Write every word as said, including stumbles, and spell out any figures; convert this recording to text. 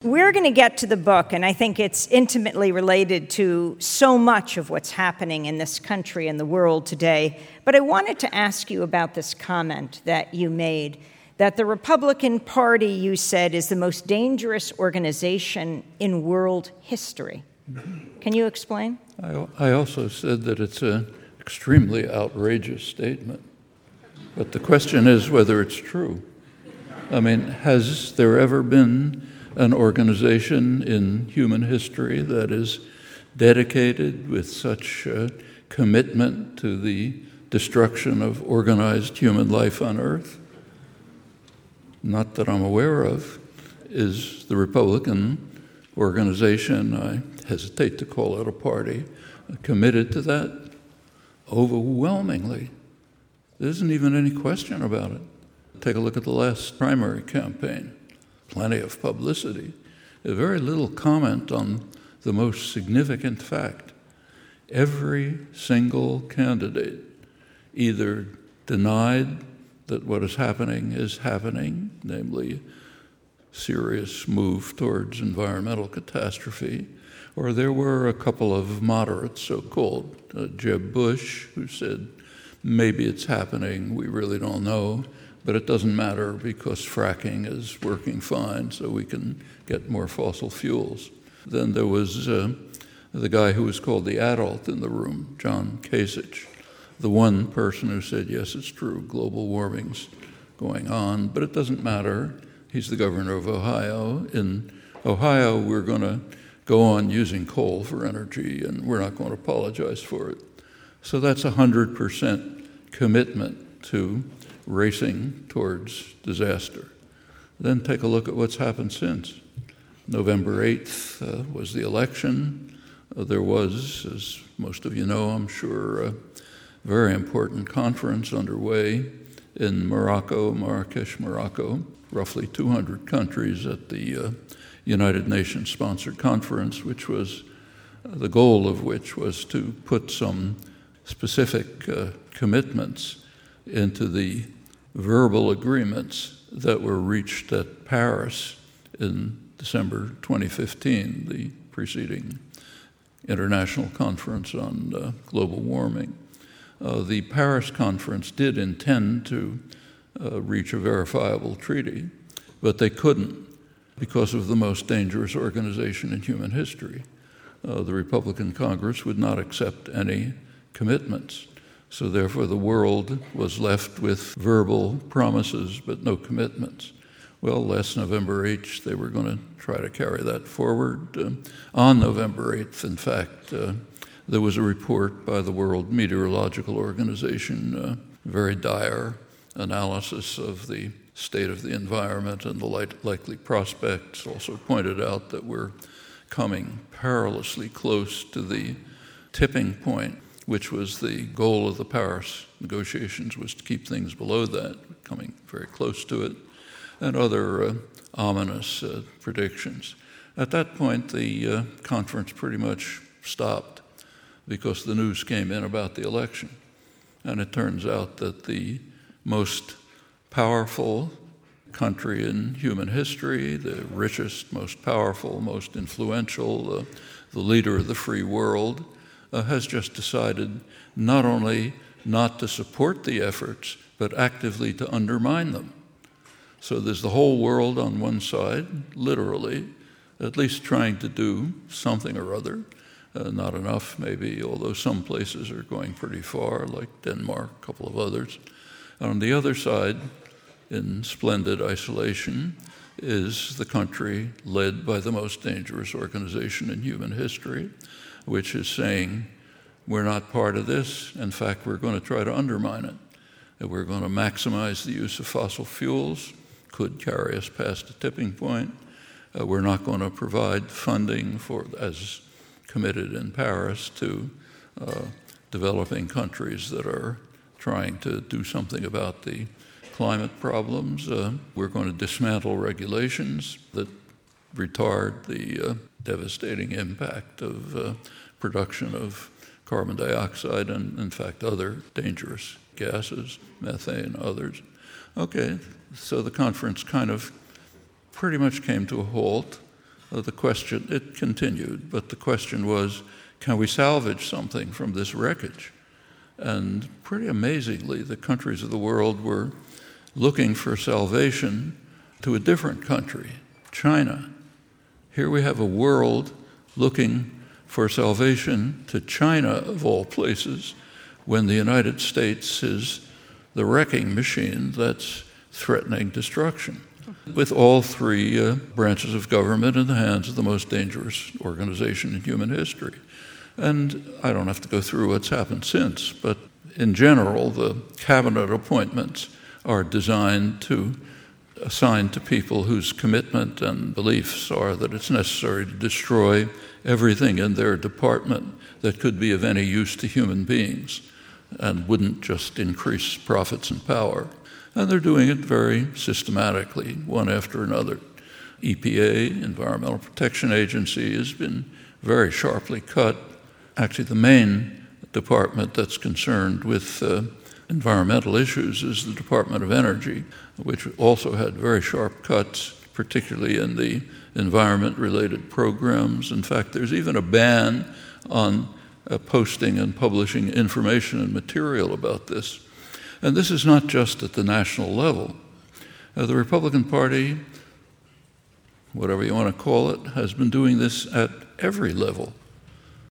We're going to get to the book, and I think it's intimately related to so much of what's happening in this country and the world today. But I wanted to ask you about this comment that you made, that the Republican Party, you said, is the most dangerous organization in world history. Can you explain? I, I also said that it's an extremely outrageous statement. But the question is whether it's true. I mean, has there ever been an organization in human history that is dedicated with such uh, commitment to the destruction of organized human life on Earth? Not that I'm aware of. Is the Republican organization, I hesitate to call it a party, committed to that? Overwhelmingly. There isn't even any question about it. Take a look at the last primary campaign. Plenty of publicity. Very little comment on the most significant fact. Every single candidate either denied that what is happening is happening, namely serious move towards environmental catastrophe, or there were a couple of moderates, so-called, uh, Jeb Bush, who said, maybe it's happening, we really don't know, but it doesn't matter because fracking is working fine, so we can get more fossil fuels. Then there was uh, the guy who was called the adult in the room, John Kasich, the one person who said, yes, it's true, global warming's going on, but it doesn't matter. He's the governor of Ohio. In Ohio, we're going to go on using coal for energy, and we're not going to apologize for it. So that's one hundred percent commitment to racing towards disaster. Then take a look at what's happened since. November eighth uh, was the election. Uh, there was, as most of you know, I'm sure, a very important conference underway in Morocco, Marrakesh, Morocco. Roughly two hundred countries at the uh, United Nations-sponsored conference, which was, uh, the goal of which was to put some specific uh, commitments into the verbal agreements that were reached at Paris in December twenty fifteen, the preceding international conference on uh, global warming. Uh, the Paris conference did intend to uh, reach a verifiable treaty, but they couldn't because of the most dangerous organization in human history. Uh, the Republican Congress would not accept any commitments. So therefore the world was left with verbal promises but no commitments. Well, last November eighth, they were going to try to carry that forward. Uh, on November eighth, in fact, uh, there was a report by the World Meteorological Organization, uh, very dire analysis of the state of the environment and the light, likely prospects. Also pointed out that we're coming perilously close to the tipping point, which was the goal of the Paris negotiations, was to keep things below that, coming very close to it, and other uh, ominous uh, predictions. At that point, the uh, conference pretty much stopped because the news came in about the election. And it turns out that the most powerful country in human history, the richest, most powerful, most influential, uh, the leader of the free world, uh, has just decided not only not to support the efforts, but actively to undermine them. So there's the whole world on one side, literally, at least trying to do something or other. Uh, not enough, maybe, although some places are going pretty far, like Denmark, a couple of others. On the other side, in splendid isolation, is the country led by the most dangerous organization in human history, which is saying, we're not part of this. In fact, we're going to try to undermine it. And we're going to maximize the use of fossil fuels, could carry us past a tipping point. Uh, we're not going to provide funding for, as committed in Paris, to uh, developing countries that are trying to do something about the climate problems. Uh, we're going to dismantle regulations that retard the uh, devastating impact of uh, production of carbon dioxide and, in fact, other dangerous gases, methane, others. Okay, so the conference kind of pretty much came to a halt. uh, the question, it continued, but the question was, can we salvage something from this wreckage? And pretty amazingly, the countries of the world were looking for salvation to a different country, China. Here we have a world looking for salvation to China, of all places, when the United States is the wrecking machine that's threatening destruction, with all three uh, branches of government in the hands of the most dangerous organization in human history. And I don't have to go through what's happened since, but in general, the cabinet appointments are designed to assign to people whose commitment and beliefs are that it's necessary to destroy everything in their department that could be of any use to human beings and wouldn't just increase profits and power. And they're doing it very systematically, one after another. E P A, Environmental Protection Agency, has been very sharply cut. Actually, the main department that's concerned with uh, environmental issues is the Department of Energy, which also had very sharp cuts, particularly in the environment-related programs. In fact, there's even a ban on uh, posting and publishing information and material about this. And this is not just at the national level. Uh, the Republican Party, whatever you want to call it, has been doing this at every level.